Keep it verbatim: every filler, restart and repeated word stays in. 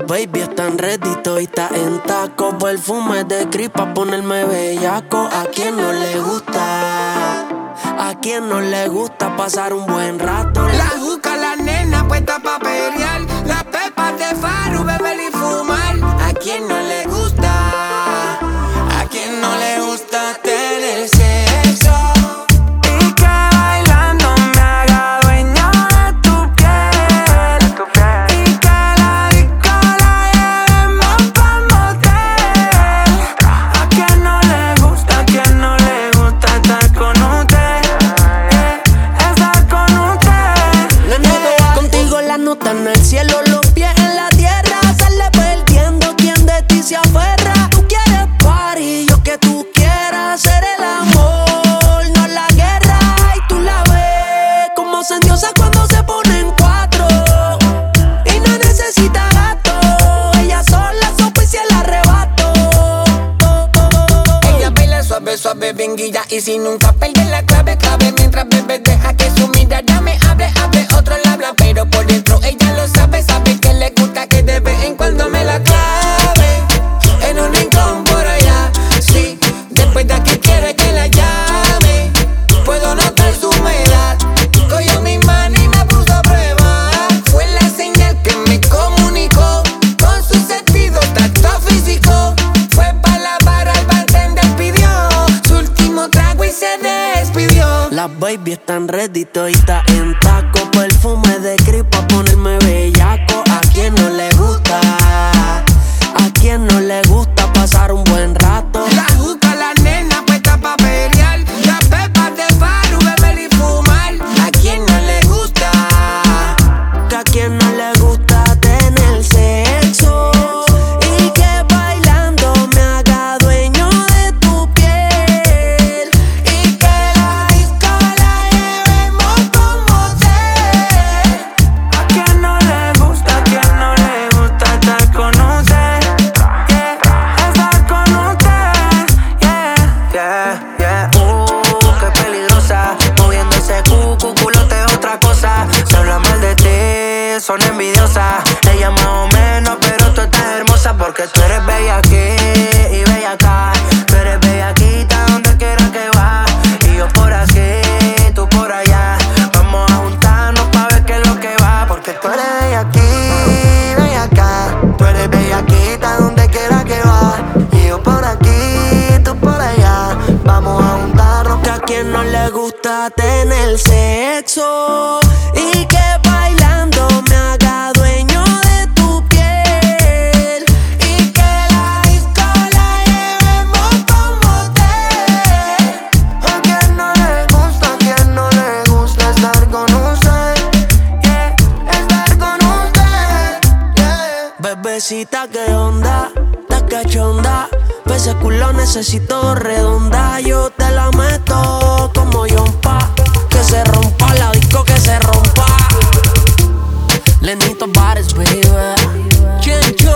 baby están ready, todita en taco. Perfume de Cris pa' ponerme bellaco. ¿A quién no le gusta? ¿A quién no le gusta pasar un buen rato? La juca, la nena puesta pa' pelear. Las pepas de Faru, beber y fumar. ¿A quién no le gusta? ¿A quién no le gusta tener sexo? Y que bailando me haga dueño de tu piel. Y que la disco la llevemos pa'l motel. ¿A quién no le gusta? ¿A quién no le gusta estar con usted? Yeah, estar con usted. Yeah. Contigo la nota en el cielo, los pies en la tierra. Sale perdiendo quien de ti se aferra. Tú quieres party, yo que tú quieras hacer el amor, no la guerra. Y tú la ves como se endiosa cuando se pone en cuatro. Y no necesita gato, ella sola sopicia el arrebato. Ella baila suave, suave, bien guilla. Y si nunca pierde la clave, clave. Mientras bebe deja que su mirada me hable, hable. Otro le habla, pero por dentro ella lo sabe. Sabe que le gusta que de vez en cuando me la clave. En un rincón por allá, sí. Después de aquí quiere que la llame. Puedo notar su humedad. Cogió mi mano y me puso a prueba. Fue la señal que me comunicó con su sentido, tacto físico. Fue pa' la barra, el bartender pidió su último trago y se despidió. Las baby están ready, todita en taco. Perfume de Cris pa' ponerme bellaco. ¿A quién no le gusta? ¿A quién no le gusta pasar un buen rato? La juca, la nena puesta pa' pelear. Las pepas de Faru, beber y fumar. ¿A quién no le gusta? Que a quién no le gusta tener sexo. Y que bailando me haga dueño de tu piel. Y que la disco la llevemos como hotel. ¿A quién no le gusta? ¿A quién no le gusta estar con usted? Yeah, estar con usted. Yeah, yeah, yeah. Uh, qué peligrosa. Moviendo ese cucu, culote es otra cosa. Se habla mal de ti, son envidiosas. Ella más o menos, pero tú estás hermosa. Porque tú eres bella aquí y bella acá. Tú eres bellaquita donde quiera que vas. Y yo por aquí, tú por allá. Vamos a juntarnos pa' ver qué es lo que va. Porque tú eres bella aquí, bella acá. Tú eres bellaquita donde quiera que vas. Y yo por aquí, tú por allá. Vamos a juntarnos. Que a quien no le gusta tener sexo. Y que bailando me haga dueño de tu piel. Y que la disco la llevemos como hotel. ¿A quién no le gusta? ¿A quién no le gusta estar con usted? Yeah, estar con usted. Yeah. Bebecita, que onda, ta cachonda. Ese culo necesito redonda. Yo te la meto como yompa. Que se rompa la disco, que se rompa. Lenito bares, baby. Chin, chin.